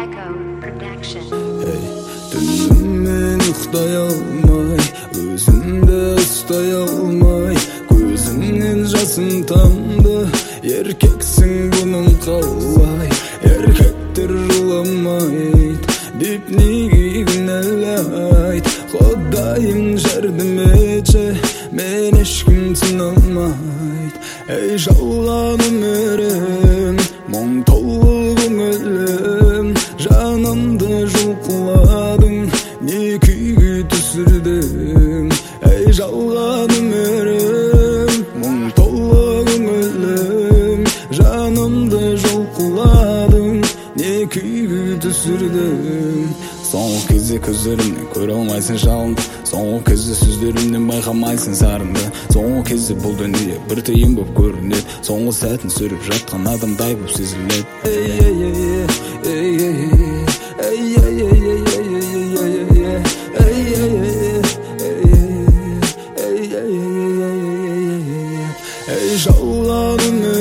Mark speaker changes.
Speaker 1: Echo Production.
Speaker 2: Hey, tünümmen uxtay almay, özümde ustay almay, gözümden jasım tamdı, erkeksin bunun kallay, erkektir rulamayt, dip nigin ellayt, Kodayım jardım eçe, men eşkim tınalmayt, ey жалғаным өрüm, мұң толы көңілім, жанымды жұлқыладың, не күйге түсірдің, ей жалғаным өрім, мұң толы көңілім, жанымды жұлқыладың, не күйге түсірдің. Соңғы кезде көздерімнен көре алмайсың жалынды, соңғы кезде сөздерімнен байқамайсың сарынды, соңғы кезде бұл дүние бір тыйым боп көрінеді, соңғы сәтін сүріп жатқан адамдай боп сезіледі. Ей жалғаным